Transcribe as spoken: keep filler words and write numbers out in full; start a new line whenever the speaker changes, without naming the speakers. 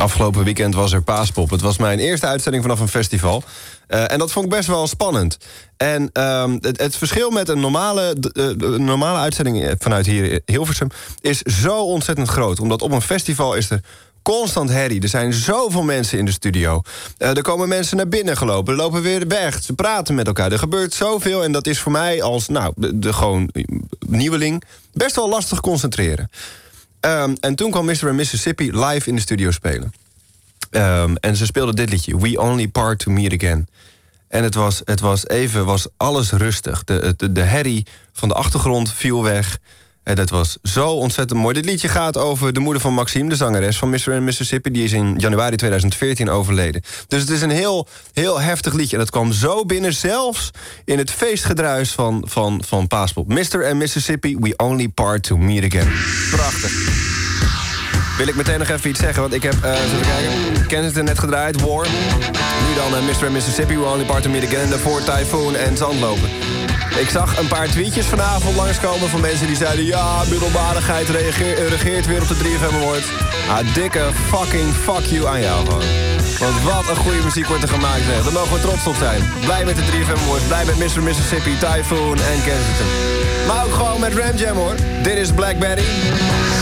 afgelopen weekend was er Paaspop. Het was mijn eerste uitzending vanaf een festival. Uh, en dat vond ik best wel spannend. En um, het, het verschil met een normale, de, de normale uitzending vanuit hier in Hilversum is zo ontzettend groot. Omdat op een festival is er constant herrie. Er zijn zoveel mensen in de studio. Uh, er komen mensen naar binnen gelopen, lopen weer weg. Ze praten met elkaar. Er gebeurt zoveel en dat is voor mij als nou, de, de gewoon nieuweling best wel lastig concentreren. Um, en toen kwam mister en Mississippi live in de studio spelen. Um, en ze speelden dit liedje, We Only Part to Meet Again. En het was, het was even, was alles rustig. De, de, de herrie van de achtergrond viel weg. En dat was zo ontzettend mooi. Dit liedje gaat over de moeder van Maxime, de zangeres van mister en Mississippi. Die is in januari tweeduizend veertien overleden. Dus het is een heel, heel heftig liedje. En dat kwam zo binnen, zelfs in het feestgedruis van, van, van Paaspop. mister en Mississippi, We Only Part to Meet Again. Prachtig. Wil ik meteen nog even iets zeggen, want ik heb, uh, even kijken, Kensington net gedraaid, War. Nu dan uh, mister en Mississippi, We Only Part to Meet Again, daarvoor Typhoon en Zandlopen. Ik zag een paar tweetjes vanavond langskomen van mensen die zeiden, ja, middelbaardigheid reageer, regeert weer op de drie F M Awards. Ah, dikke fucking fuck you aan jou gewoon. Want wat een goede muziek wordt er gemaakt, zeg. Daar mogen we trots op zijn. Blij met de drie F M Awards, blij met mister Mississippi, Typhoon en Kensington. Maar ook gewoon met Ram Jam, hoor. Dit is Black Betty.